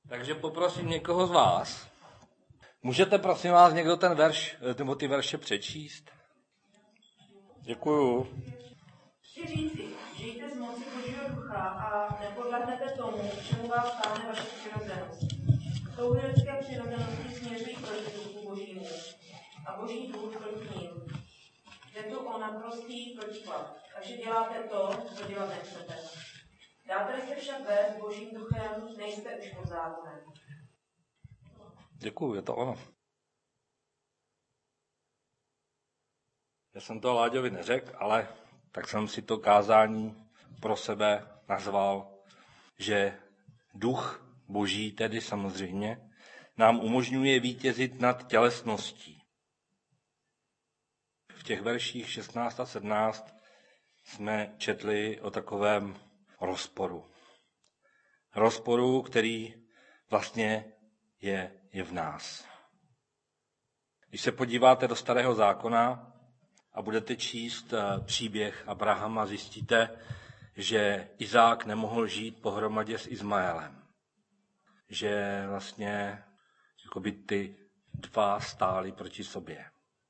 Takže poprosím někoho z vás. Můžete prosím vás někdo ten verš, nebo ty verše přečíst? Děkuju. Chci říci, žijte z moci Božího ducha a nepodlehnete tomu, čemu vás táhne vaše přirozenost. Touhy lidské přirozenosti směřují proti duchu Božímu a Boží duch proti ním. Je tu o naprostý protiklad, takže děláte to, co dělat nechcete. Dáte se však vést Božím duchem, nejste už pod zákonem. Děkuju, je to ono. Já jsem to Láďovi neřekl, ale tak jsem si to kázání pro sebe nazval, že duch Boží, tedy samozřejmě, nám umožňuje vítězit nad tělesností. V těch verších 16 a 17 jsme četli o takovém rozporu. Rozporu, který vlastně je v nás. Když se podíváte do Starého zákona a budete číst příběh Abrahama, zjistíte, že Izák nemohl žít pohromadě s Izmaelem. Že vlastně jakoby ty dva stáli proti sobě.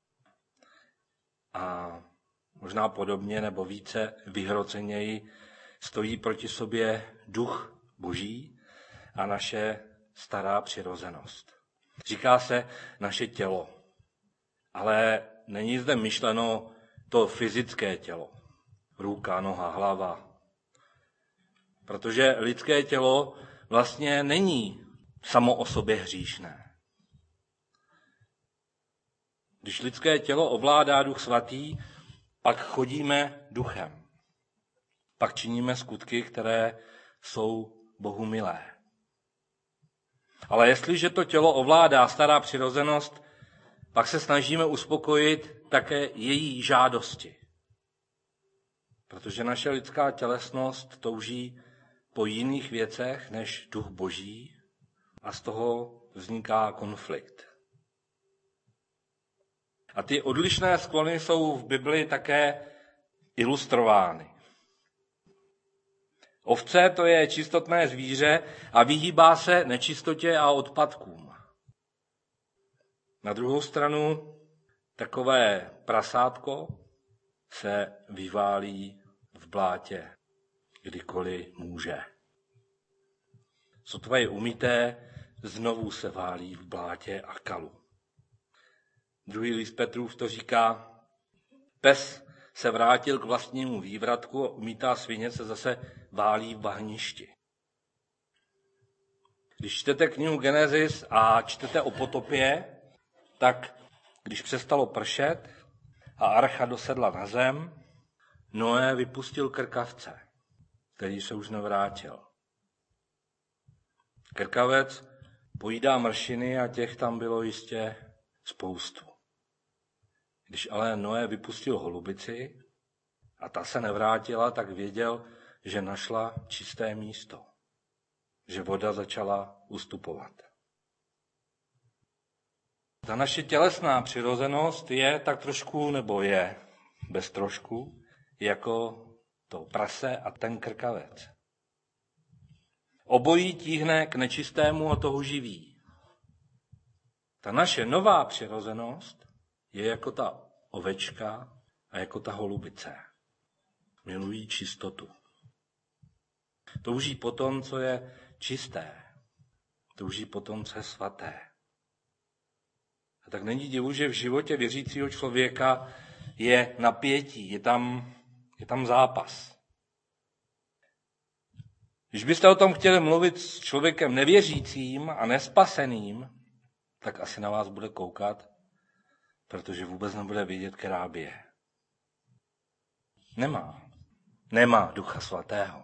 A možná podobně nebo více vyhroceněji stojí proti sobě duch Boží a naše stará přirozenost. Říká se naše tělo, ale není zde myšleno to fyzické tělo. Ruka, noha, hlava. Protože lidské tělo vlastně není samo o sobě hříšné. Když lidské tělo ovládá Duch Svatý, pak chodíme duchem. Pak činíme skutky, které jsou Bohu milé. Ale jestliže to tělo ovládá stará přirozenost, pak se snažíme uspokojit také její žádosti. Protože naše lidská tělesnost touží po jiných věcech než duch Boží a z toho vzniká konflikt. A ty odlišné sklony jsou v Bibli také ilustrovány. Ovce to je čistotné zvíře a vyhýbá se nečistotě a odpadkům. Na druhou stranu takové prasátko se vyválí v blátě, kdykoliv může. Sotva je umyté, znovu se válí v blátě a kalu. Druhý list Petrův to říká, pes se vrátil k vlastnímu vývratku a umytá svině se zase válí v bahništi. Když čtete knihu Genesis a čtete o potopě, tak když přestalo pršet a archa dosedla na zem, Noé vypustil krkavce, který se už nevrátil. Krkavec pojídá mršiny a těch tam bylo jistě spoustu. Když ale Noé vypustil holubici a ta se nevrátila, tak věděl, že našla čisté místo, že voda začala ustupovat. Ta naše tělesná přirozenost je tak trošku, nebo je bez trošku, jako to prase a ten krkavec. Obojí tíhne k nečistému a toho živí. Ta naše nová přirozenost je jako ta ovečka a jako ta holubice. Milují čistotu. Touží po tom, co je čisté. Touží po tom, co je svaté. A tak není divu, že v životě věřícího člověka je napětí, je tam zápas. Když byste o tom chtěli mluvit s člověkem nevěřícím a nespaseným, tak asi na vás bude koukat, protože vůbec nebude vědět, která bije. Nemá Ducha Svatého.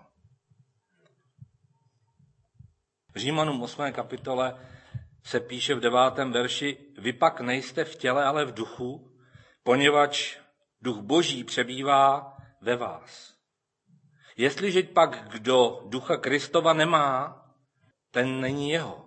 V Římanům 8. kapitole se píše v 9. verši, vy pak nejste v těle, ale v duchu, poněvadž duch Boží přebývá ve vás. Jestliže pak kdo ducha Kristova nemá, ten není jeho.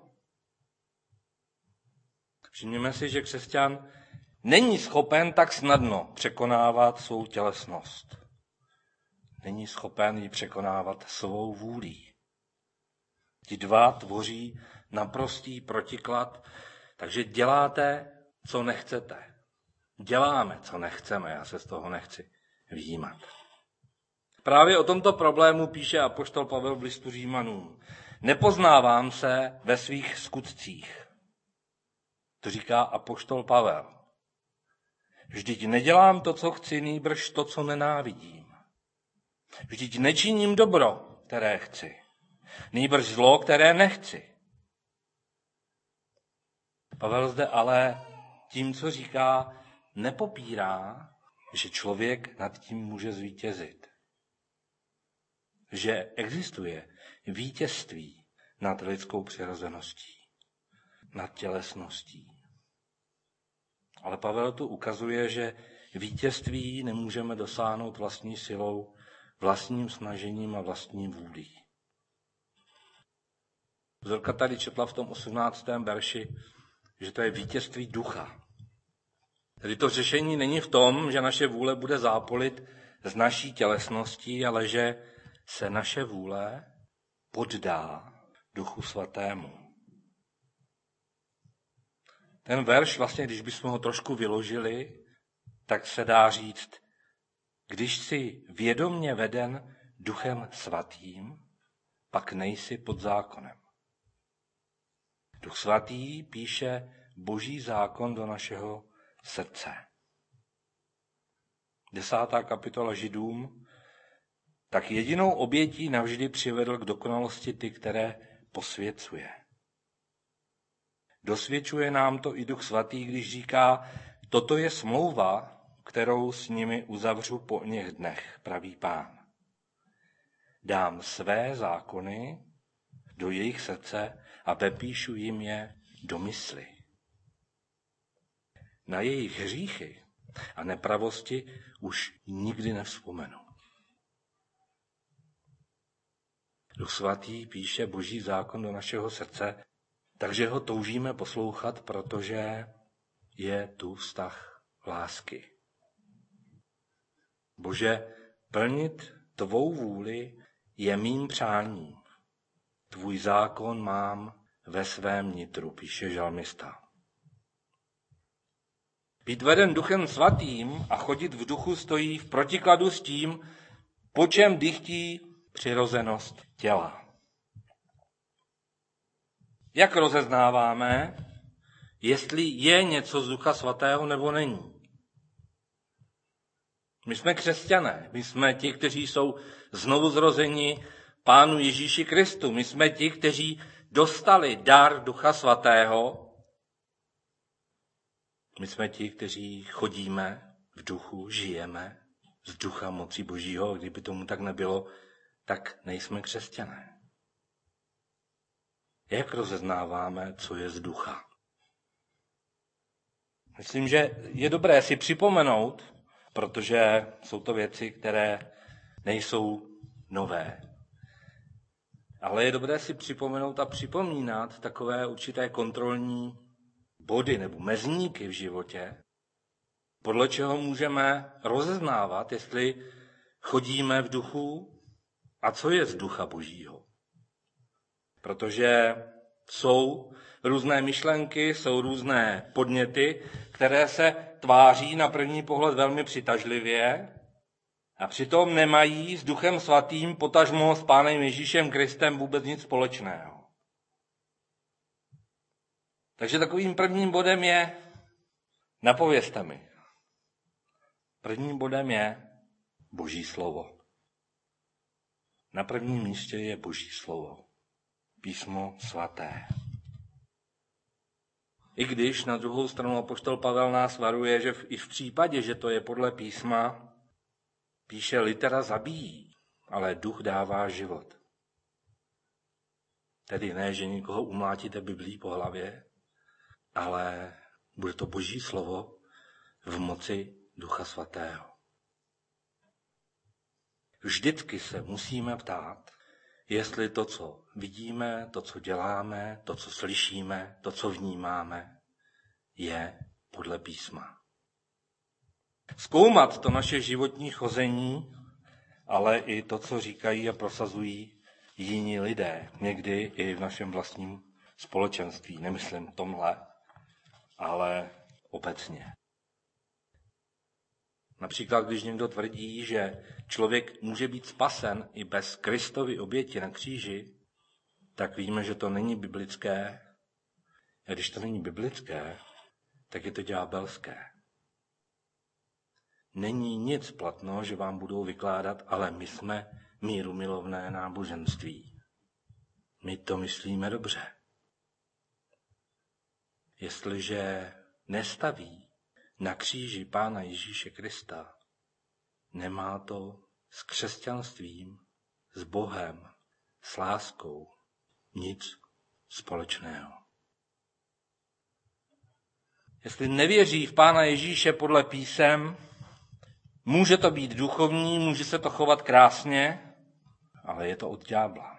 Všimněme si, že křesťan není schopen tak snadno překonávat svou tělesnost. Není schopen ji překonávat svou vůlí. Ti dva tvoří naprostý protiklad. Takže děláte, co nechcete. Děláme, co nechceme. Já se z toho nechci vyjímat. Právě o tomto problému píše apoštol Pavel v listu Římanům. Nepoznávám se ve svých skutcích. To říká apoštol Pavel. Vždyť nedělám to, co chci, nýbrž to, co nenávidím. Vždyť nečiním dobro, které chci, nýbrž zlo, které nechci. Pavel zde ale tím, co říká, nepopírá, že člověk nad tím může zvítězit. Že existuje vítězství nad lidskou přirozeností, nad tělesností. Ale Pavel tu ukazuje, že vítězství nemůžeme dosáhnout vlastní silou, vlastním snažením a vlastní vůlí. Zorka tady četla v tom 18. verši, že to je vítězství ducha. Tedy to řešení není v tom, že naše vůle bude zápolit z naší tělesností, ale že se naše vůle poddá Duchu Svatému. Ten verš, vlastně, když bychom ho trošku vyložili, tak se dá říct, když jsi vědomně veden Duchem Svatým, pak nejsi pod zákonem. Duch Svatý píše Boží zákon do našeho srdce. 10. kapitola Židům. Tak jedinou obětí navždy přivedl k dokonalosti ty, které posvěcuje. Dosvědčuje nám to i Duch Svatý, když říká, toto je smlouva, kterou s nimi uzavřu po něch dnech, praví Pán. Dám své zákony do jejich srdce a vepíšu jim je do mysli. Na jejich hříchy a nepravosti už nikdy nevzpomenu. Duch Svatý píše Boží zákon do našeho srdce, takže ho toužíme poslouchat, protože je tu vztah lásky. Bože, plnit tvou vůli je mým přáním. Tvůj zákon mám ve svém nitru, píše žalmista. Být veden Duchem Svatým a chodit v duchu stojí v protikladu s tím, po čem dychtí přirozenost těla. Jak rozeznáváme, jestli je něco z Ducha Svatého nebo není? My jsme křesťané, my jsme ti, kteří jsou znovu zrozeni Pánu Ježíši Kristu. My jsme ti, kteří dostali dar Ducha Svatého. My jsme ti, kteří chodíme v duchu, žijeme z ducha moci Božího. Kdyby tomu tak nebylo, tak nejsme křesťané. Jak rozeznáváme, co je z ducha? Myslím, že je dobré si připomenout, protože jsou to věci, které nejsou nové. Ale je dobré si připomenout a připomínat takové určité kontrolní body nebo mezníky v životě, podle čeho můžeme rozeznávat, jestli chodíme v duchu a co je z ducha Božího. Protože jsou různé myšlenky, jsou různé podněty, které se tváří na první pohled velmi přitažlivě a přitom nemají s Duchem Svatým, potažmo s Pánem Ježíšem Kristem vůbec nic společného. Takže takovým prvním bodem je, napovězte mi, prvním bodem je Boží slovo. Na prvním místě je Boží slovo, Písmo svaté. I když na druhou stranu apoštol Pavel nás varuje, že i v případě, že to je podle písma, píše litera zabíjí, ale duch dává život. Tedy ne, že někoho umlátíte Biblí po hlavě, ale bude to Boží slovo v moci Ducha Svatého. Vždycky se musíme ptát, jestli to, co vidíme, to, co děláme, to, co slyšíme, to, co vnímáme, je podle písma. Zkoumat to naše životní chození, ale i to, co říkají a prosazují jiní lidé, někdy i v našem vlastním společenství. Nemyslím tomhle, ale obecně. Například, když někdo tvrdí, že člověk může být spasen i bez Kristovy oběti na kříži, tak víme, že to není biblické. A když to není biblické, tak je to ďábelské. Není nic platno, že vám budou vykládat, ale my jsme mírumilovné náboženství. My to myslíme dobře. Jestliže nestaví na kříži Pána Ježíše Krista, nemá to s křesťanstvím, s Bohem, s láskou nic společného. Jestli nevěří v Pána Ježíše podle písem, může to být duchovní, může se to chovat krásně, ale je to od ďábla.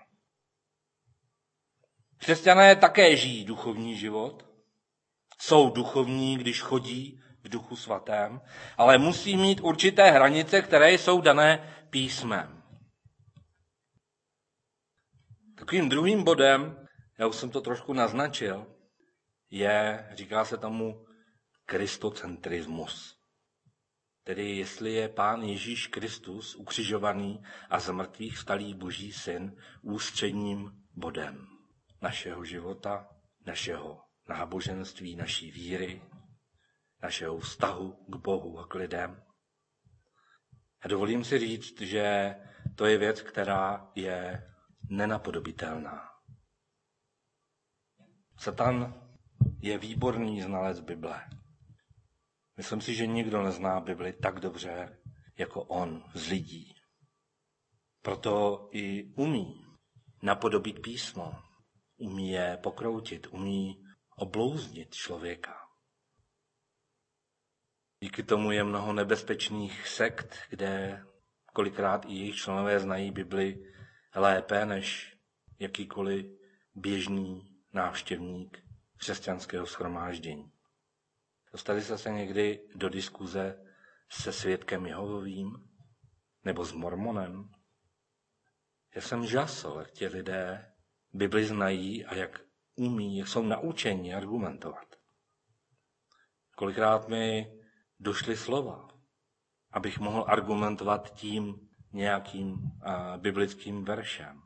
Křesťané také žijí duchovní život, jsou duchovní, když chodí v Duchu Svatém, ale musí mít určité hranice, které jsou dané písmem. Takovým druhým bodem, já už jsem to trošku naznačil, říká se tomu kristocentrismus. Tedy jestli je Pán Ježíš Kristus ukřižovaný a z mrtvých vstalý Boží syn ústředním bodem našeho života, našeho náboženství, naší víry, našeho vztahu k Bohu a k lidem. A dovolím si říct, že to je věc, která je nenapodobitelná. Satan je výborný znalec Bible. Myslím si, že nikdo nezná Bibli tak dobře, jako on z lidí. Proto i umí napodobit písmo, umí je pokroutit, umí oblouznit člověka. Díky tomu je mnoho nebezpečných sekt, kde kolikrát i jejich členové znají Bibli lépe než jakýkoliv běžný návštěvník křesťanského shromáždění. Dostali jste se někdy do diskuze se svědkem Jehovovým nebo s mormonem? Já jsem žasl, jak ti lidé Bibli znají a jak umí, jak jsou naučeni argumentovat. Kolikrát mi došly slova, abych mohl argumentovat tím nějakým biblickým veršem.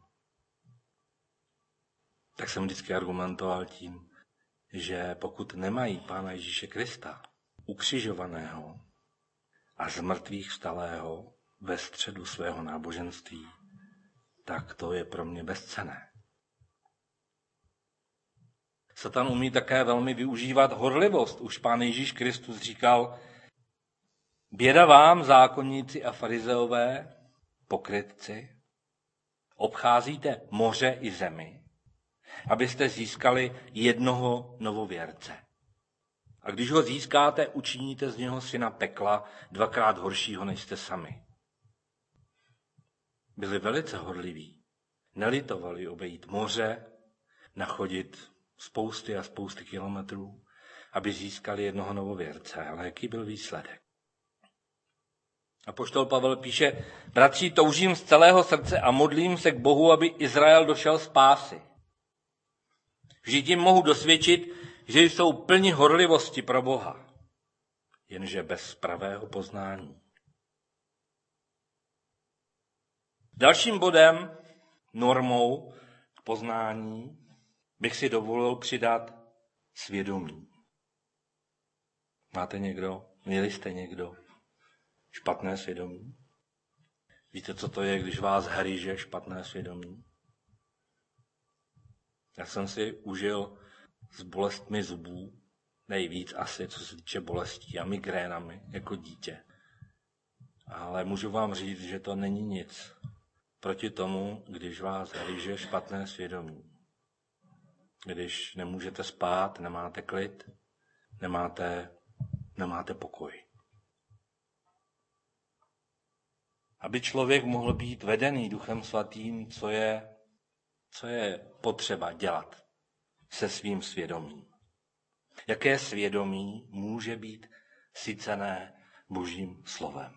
Tak jsem vždycky argumentoval tím, že pokud nemají Pána Ježíše Krista, ukřižovaného a z mrtvých vstalého ve středu svého náboženství, tak to je pro mě bezcenné. Satan umí také velmi využívat horlivost. Už Pán Ježíš Kristus říkal, běda vám, zákonníci a farizeové, pokrytci, obcházíte moře i zemi, abyste získali jednoho novověrce. A když ho získáte, učiníte z něho syna pekla, 2krát horšího, než jste sami. Byli velice horliví. Nelitovali obejít moře, nachodit spousty a spousty kilometrů, aby získali jednoho novověrce. Ale jaký byl výsledek? Apoštol Pavel píše, bratři, toužím z celého srdce a modlím se k Bohu, aby Izrael došel spásy. Vždyť jim mohu dosvědčit, že jsou plni horlivosti pro Boha, jenže bez pravého poznání. Dalším bodem, normou k poznání, bych si dovolil přidat svědomí. Měli jste někdo špatné svědomí? Víte, co to je, když vás hryže špatné svědomí? Já jsem si užil s bolestmi zubů nejvíc asi, co se týče bolestí a migrénami jako dítě. Ale můžu vám říct, že to není nic proti tomu, když vás hryže špatné svědomí. Když nemůžete spát, nemáte klid, nemáte pokoj. Aby člověk mohl být vedený Duchem Svatým, co je potřeba dělat se svým svědomím. Jaké svědomí může být sycené Božím slovem?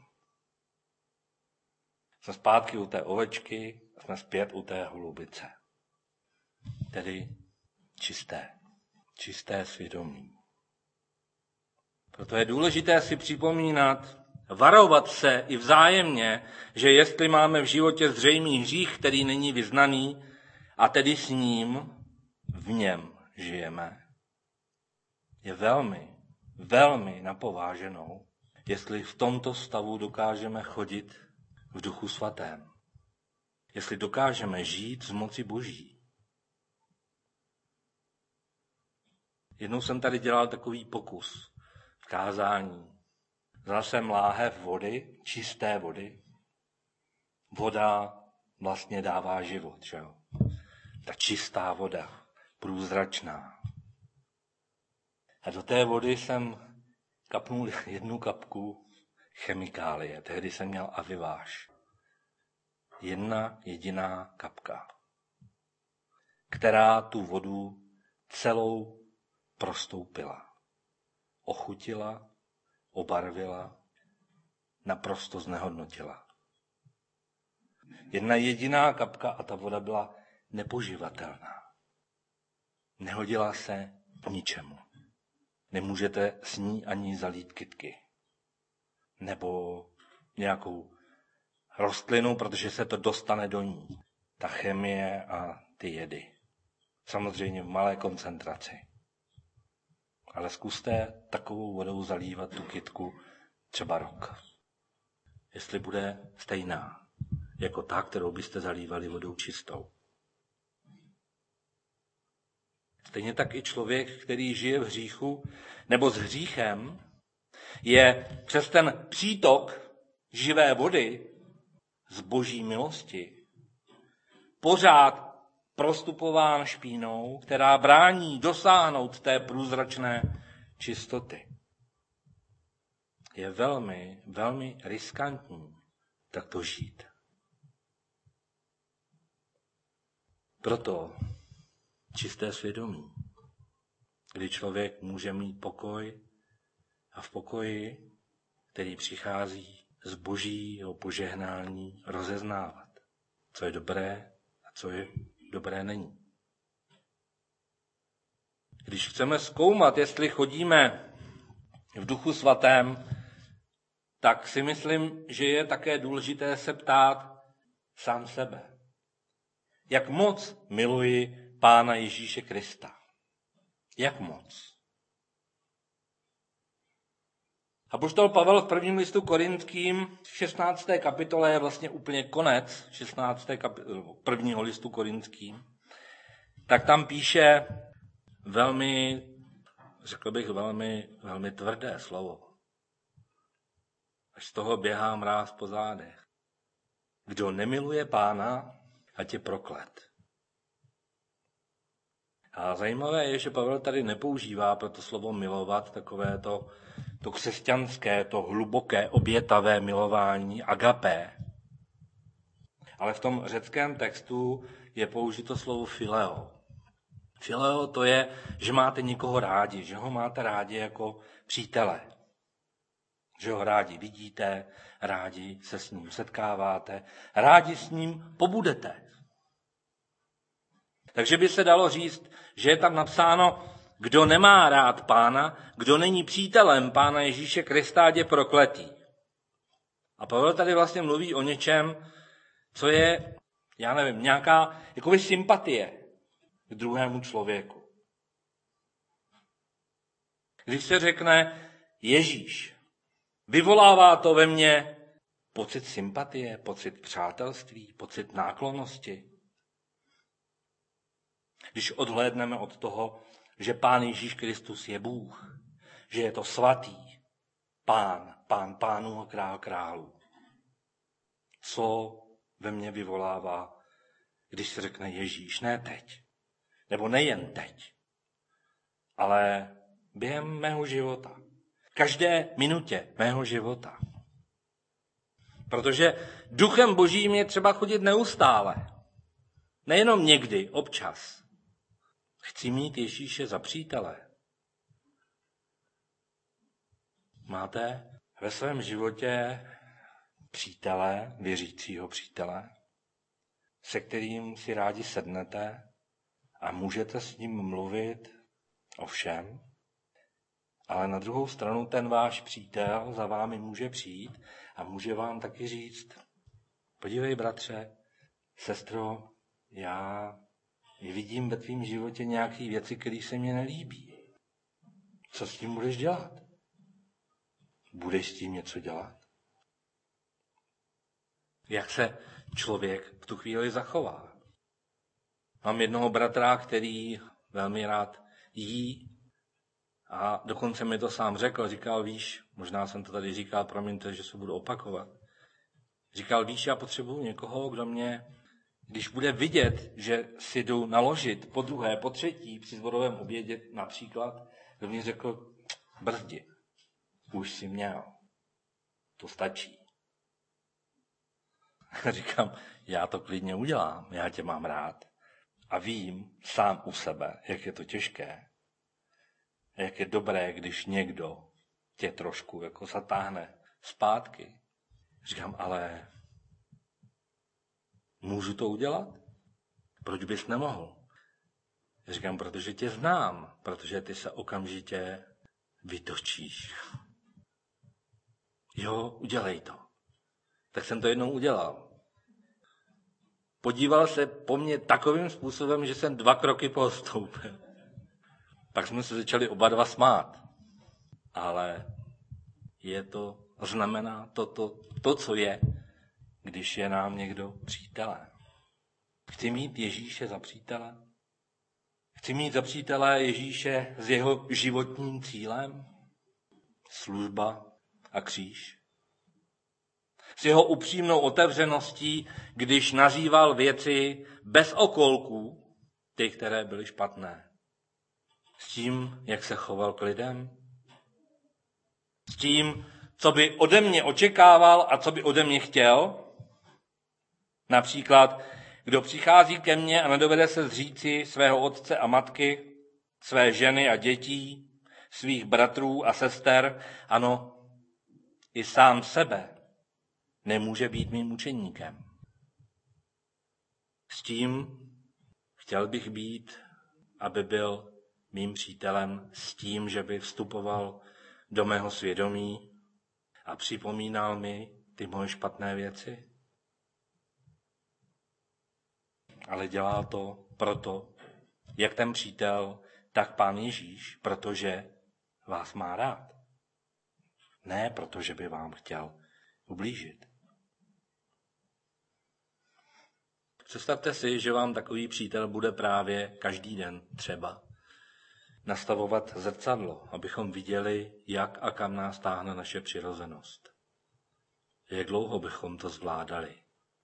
Jsme zpátky u té ovečky a jsme zpět u té holubice. Tedy čisté svědomí. Proto je důležité si připomínat, varovat se i vzájemně, že jestli máme v životě zřejmý hřích, který není vyznaný, a tedy s ním, v něm žijeme, je velmi, velmi napováženou, jestli v tomto stavu dokážeme chodit v Duchu Svatém. Jestli dokážeme žít z moci Boží. Jednou jsem tady dělal takový pokus v kázání. Vzal jsem láhev vody, čisté vody. Voda vlastně dává život, že jo? Ta čistá voda, průzračná. A do té vody jsem kapnul 1 kapku chemikálie. Tehdy jsem měl aviváž. 1 jediná kapka, která tu vodu celou prostoupila. Ochutila, obarvila, naprosto znehodnotila. 1 jediná kapka a ta voda byla nepoživatelná. Nehodila se k ničemu. Nemůžete s ní ani zalít kytky. Nebo nějakou rostlinu, protože se to dostane do ní. Ta chemie a ty jedy. Samozřejmě v malé koncentraci. Ale zkuste takovou vodou zalívat tu kytku třeba rok. Jestli bude stejná, jako ta, kterou byste zalívali vodou čistou. Stejně tak i člověk, který žije v hříchu nebo s hříchem, je přes ten přítok živé vody z Boží milosti pořád prostupován špínou, která brání dosáhnout té průzračné čistoty. Je velmi, velmi riskantní takto žít. Proto čisté svědomí, kdy člověk může mít pokoj a v pokoji, který přichází z Božího požehnání, rozeznávat, co je dobré a co je dobré není. Když chceme zkoumat, jestli chodíme v Duchu Svatém, tak si myslím, že je také důležité se ptát sám sebe. Jak moc miluji Pána Ježíše Krista? Jak moc? Apoštol Pavel v 1. listu Korinským v 16. kapitole je vlastně úplně konec 1. listu Korinským. Tak tam píše velmi, řekl bych, velmi tvrdé slovo. Až z toho běhá mráz po zádech. Kdo nemiluje Pána, ať je proklet. A zajímavé je, že Pavel tady nepoužívá pro to slovo milovat takové to křesťanské, to hluboké, obětavé milování, agapé. Ale v tom řeckém textu je použito slovo fileo. Fileo to je, že máte někoho rádi, že ho máte rádi jako přítele. Že ho rádi vidíte, rádi se s ním setkáváte, rádi s ním pobudete. Takže by se dalo říct, že je tam napsáno, kdo nemá rád Pána, kdo není přítelem Pána Ježíše Krista, je prokletý. A Pavel tady vlastně mluví o něčem, co je, já nevím, nějaká jakoby sympatie k druhému člověku. Když se řekne Ježíš, vyvolává to ve mně pocit sympatie, pocit přátelství, pocit náklonnosti. Když odhlédneme od toho, že Pán Ježíš Kristus je Bůh, že je to svatý Pán pánů a král králů. Co ve mně vyvolává, když se řekne Ježíš, ne teď, nebo nejen teď, ale během mého života, každé minutě mého života. Protože Duchem Božím je třeba chodit neustále, nejenom někdy, občas. Chci mít Ježíše za přítele. Máte ve svém životě přítele, věřícího přítele, se kterým si rádi sednete a můžete s ním mluvit o všem, ale na druhou stranu ten váš přítel za vámi může přijít a může vám taky říct, podívej bratře, sestro, já vidím ve tvém životě nějaké věci, které se mně nelíbí. Co s tím budeš dělat? Budeš s tím něco dělat? Jak se člověk v tu chvíli zachová? Mám jednoho bratra, který velmi rád jí a dokonce mi to sám řekl. Říkal, víš, možná jsem to tady říkal, promiňte, že se budu opakovat. Říkal, víš, já potřebuju někoho, kdo mě, když bude vidět, že si jdu naložit po druhé, po třetí při zborovém obědě například, kdo mě řekl, brzdi, už si měl, to stačí. Říkám, já to klidně udělám, já tě mám rád a vím sám u sebe, jak je to těžké, jak je dobré, když někdo tě trošku jako zatáhne zpátky. Říkám, ale můžu to udělat? Proč bys nemohl? Říkám, protože tě znám, protože ty se okamžitě vytočíš. Jo, udělej to. Tak jsem to jednou udělal. Podíval se po mně takovým způsobem, že jsem 2 kroky postoupil. Pak jsme se začali oba dva smát. Ale znamená to, co je, když je nám někdo přítelem. Chci mít Ježíše za přítele? Chci mít za přítele Ježíše s jeho životním cílem? Služba a kříž? S jeho upřímnou otevřeností, když nazýval věci bez okolků, ty, které byly špatné. S tím, jak se choval k lidem? S tím, co by ode mě očekával a co by ode mě chtěl? Například, kdo přichází ke mně a nedovede se zříci svého otce a matky, své ženy a dětí, svých bratrů a sester, ano, i sám sebe, nemůže být mým učeníkem. S tím chtěl bych být, aby byl mým přítelem, s tím, že by vstupoval do mého svědomí a připomínal mi ty moje špatné věci. Ale dělá to proto, jak ten přítel, tak Pán Ježíš, protože vás má rád. Ne protože by vám chtěl ublížit. Představte si, že vám takový přítel bude právě každý den třeba nastavovat zrcadlo, abychom viděli, jak a kam nás táhne naše přirozenost. Jak dlouho bychom to zvládali.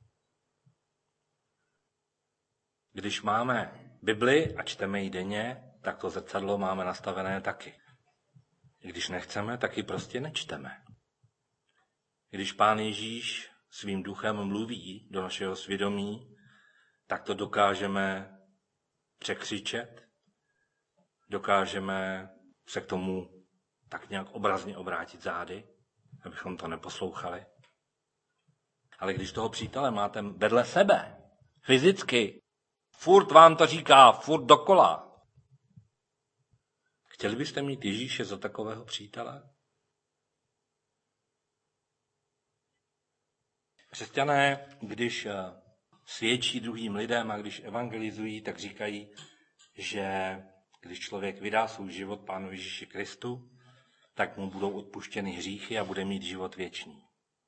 Když máme Bibli a čteme ji denně, tak to zrcadlo máme nastavené taky. Když nechceme, tak ji prostě nečteme. Když Pán Ježíš svým duchem mluví do našeho svědomí, tak to dokážeme překřičet, dokážeme se k tomu tak nějak obrazně obrátit zády, abychom to neposlouchali. Ale když toho přítele máte vedle sebe, fyzicky, furt vám to říká, furt dokola. Chtěli byste mít Ježíše za takového přítele? Křesťané, když svědčí druhým lidem a když evangelizují, tak říkají, že když člověk vydá svůj život Pánu Ježíši Kristu, tak mu budou odpuštěny hříchy a bude mít život věčný.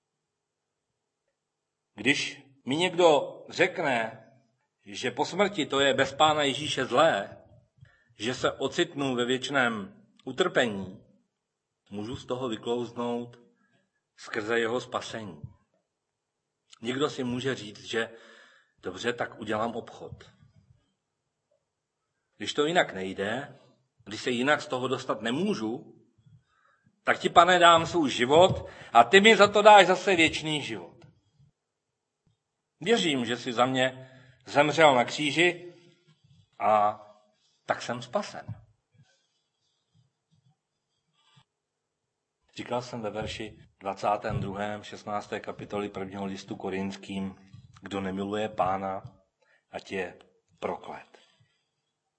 Když mi někdo řekne, že po smrti to je bez Pána Ježíše zlé, že se ocitnu ve věčném utrpení, můžu z toho vyklouznout skrze jeho spasení. Někdo si může říct, že dobře, tak udělám obchod. Když to jinak nejde, když se jinak z toho dostat nemůžu, tak ti, Pane, dám svůj život a ty mi za to dáš zase věčný život. Věřím, že jsi za mě zemřel na kříži a tak jsem spasen. Říkal jsem ve verši 22. 16. kapitoly 1. listu Korinským, kdo nemiluje Pána, ať je proklet.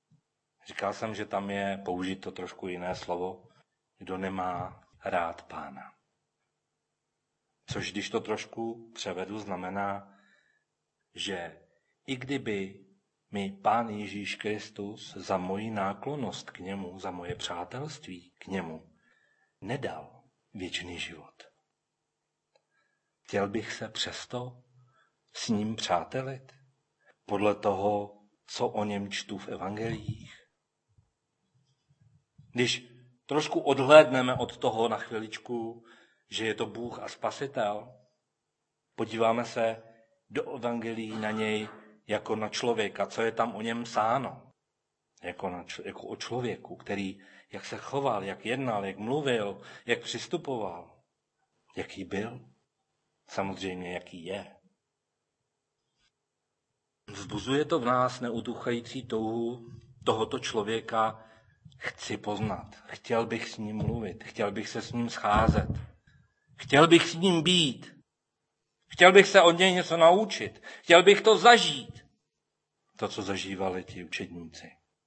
Říkal jsem, že tam je použito trošku jiné slovo, kdo nemá rád Pána. Což když to trošku převedu, znamená, že i kdyby mi Pán Ježíš Kristus za moji náklonnost k němu, za moje přátelství k němu, nedal věčný život. Chtěl bych se přesto s ním přátelit podle toho, co o něm čtu v evangelích. Když trošku odhlédneme od toho na chviličku, že je to Bůh a Spasitel, podíváme se do evangelií na něj jako na člověka, co je tam o něm psáno. Jako o člověku, který jak se choval, jak jednal, jak mluvil, jak přistupoval, jaký byl, samozřejmě jaký je. Vzbuzuje to v nás neutuchající touhu tohoto člověka chci poznat. Chtěl bych s ním mluvit, chtěl bych se s ním scházet. Chtěl bych s ním být. Chtěl bych se od něj něco naučit. Chtěl bych to zažít. To, co zažívali ti učedníci.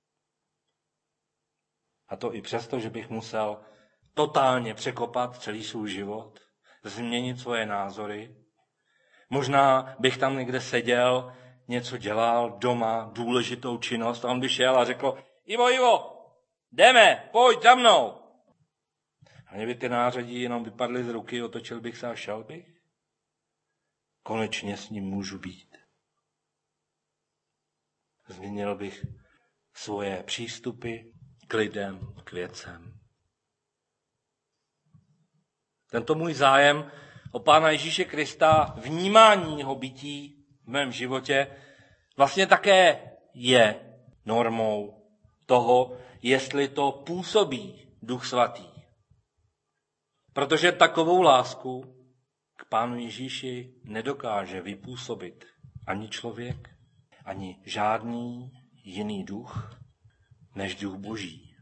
A to i přesto, že bych musel totálně překopat celý svůj život, změnit svoje názory. Možná bych tam někde seděl, něco dělal doma, důležitou činnost a on by šel a řekl, Ivo, jdeme, pojď za mnou. A mě by ty nářadí jenom vypadly z ruky, otočil bych se a šel bych. Konečně s ním můžu být. Změnil bych svoje přístupy k lidem, k věcem. Tento můj zájem o Pána Ježíše Krista, vnímání jeho bytí v mém životě, vlastně také je normou toho, jestli to působí Duch Svatý. Protože takovou lásku k Pánu Ježíši nedokáže vypůsobit ani člověk, ani žádný jiný duch, než Duch Boží.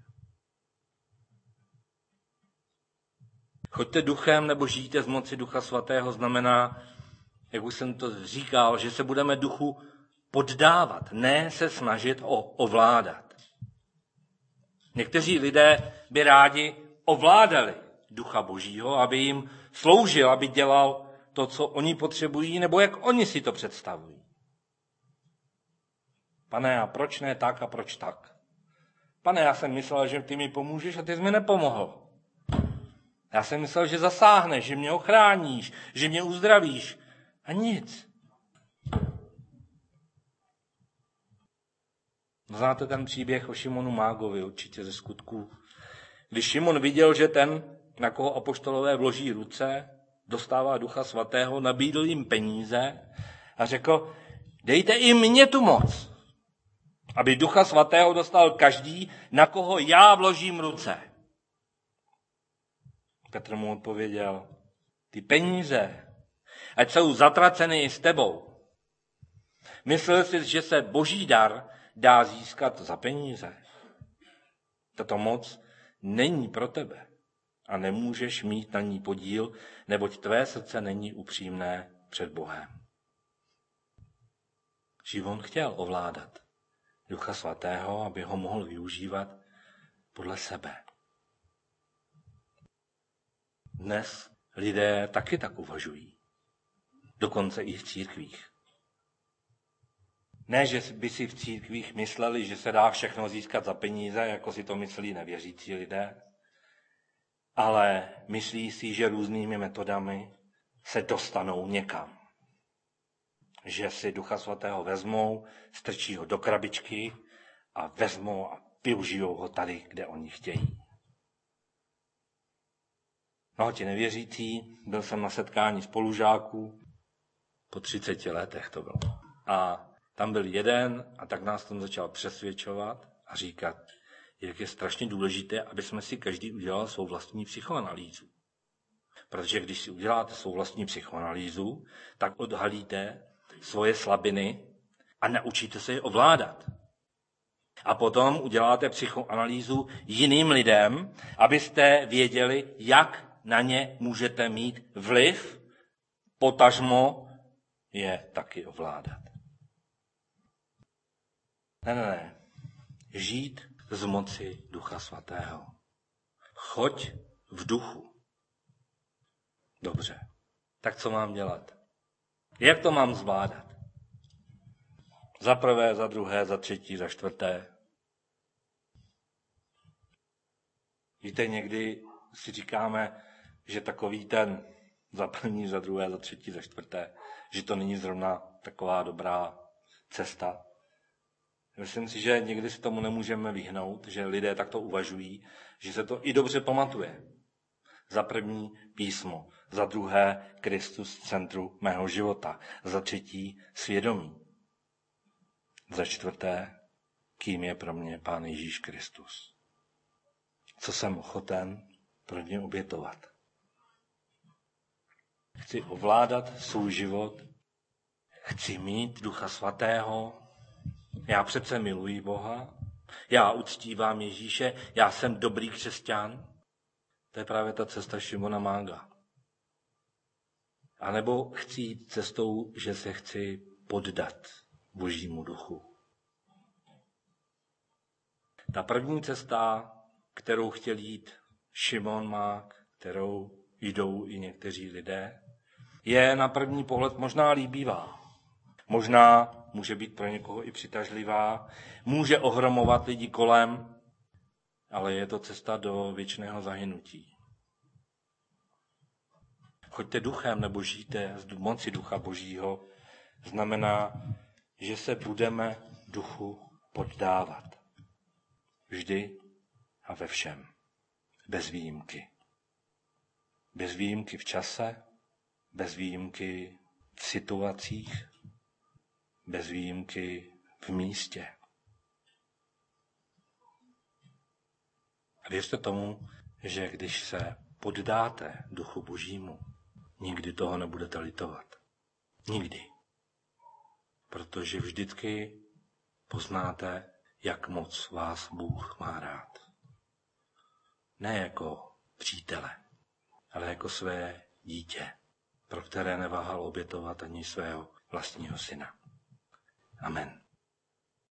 Choďte duchem nebo žijte z moci Ducha Svatého znamená, jak už jsem to říkal, že se budeme duchu poddávat, ne se snažit ovládat. Někteří lidé by rádi ovládali Ducha Božího, aby jim sloužil, aby dělal to, co oni potřebují, nebo jak oni si to představují. Pane, a proč ne tak a proč tak? Pane, já jsem myslel, že ty mi pomůžeš a ty jsi mi nepomohl. Já jsem myslel, že zasáhneš, že mě ochráníš, že mě uzdravíš. A nic. Znáte ten příběh o Šimonu Mágovi, určitě ze Skutků. Když Šimon viděl, že ten, na koho apoštolové vloží ruce, dostává Ducha Svatého, nabídl jim peníze a řekl, dejte i mně tu moc, aby Ducha Svatého dostal každý, na koho já vložím ruce. Petr mu odpověděl, ty peníze, ať jsou zatraceny i s tebou. Myslel jsi, že se Boží dar dá získat za peníze. Tato moc není pro tebe a nemůžeš mít na ní podíl, neboť tvé srdce není upřímné před Bohem. Šimon chtěl ovládat Ducha Svatého, aby ho mohl využívat podle sebe. Dnes lidé taky tak uvažují. Dokonce i v církvích. Ne, že by si v církvích mysleli, že se dá všechno získat za peníze, jako si to myslí nevěřící lidé, ale myslí si, že různými metodami se dostanou někam. Že si Ducha Svatého vezmou, strčí ho do krabičky a vezmou a využijou ho tady, kde oni chtějí. No, ti nevěřící, byl jsem na setkání spolužáků, po 30 letech to bylo. A tam byl jeden a tak nás tam začal přesvědčovat a říkat, jak je strašně důležité, aby jsme si každý udělal svou vlastní psychoanalýzu. Protože když si uděláte svou vlastní psychoanalýzu, tak odhalíte svoje slabiny a naučíte se je ovládat. A potom uděláte psychoanalýzu jiným lidem, abyste věděli, jak na ně můžete mít vliv, potažmo je taky ovládat. Ne. Žít z moci Ducha Svatého. Choď v duchu. Dobře, tak co mám dělat? Jak to mám zvládat? Za prvé, za druhé, za třetí, za čtvrté. Víte, někdy si říkáme, že takový ten za první, za druhé, za třetí, za čtvrté, že to není zrovna taková dobrá cesta. Myslím si, že někdy si tomu nemůžeme vyhnout, že lidé takto uvažují, že se to i dobře pamatuje. Za první písmo, za druhé Kristus v centru mého života, za třetí svědomí. Za čtvrté, kým je pro mě Pán Ježíš Kristus. Co jsem ochoten pro ně obětovat. Chci ovládat svůj život, chci mít Ducha Svatého, já přece miluji Boha, já uctívám Ježíše, já jsem dobrý křesťan. To je právě ta cesta Šimona Mága. A nebo chci jít cestou, že se chci poddat Božímu duchu. Ta první cesta, kterou chtěl jít Šimon Mág, kterou jdou i někteří lidé, je na první pohled možná líbivá. Možná může být pro někoho i přitažlivá, může ohromovat lidi kolem, ale je to cesta do věčného zahynutí. Choďte duchem nebo žijte z moci Ducha Božího, znamená, že se budeme duchu poddávat. Vždy a ve všem. Bez výjimky. Bez výjimky v čase, bez výjimky v situacích, bez výjimky v místě. A věřte tomu, že když se poddáte Duchu Božímu, nikdy toho nebudete litovat. Nikdy. Protože vždycky poznáte, jak moc vás Bůh má rád. Ne jako přítele, ale jako své dítě, pro které neváhal obětovat ani svého vlastního syna. Amen.